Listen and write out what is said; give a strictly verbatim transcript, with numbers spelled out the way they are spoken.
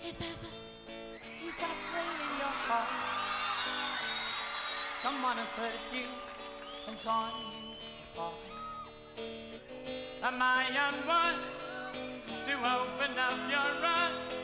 If ever you got pain in your heart, someone has hurt you and torn you apart. Am I young ones to open up your eyes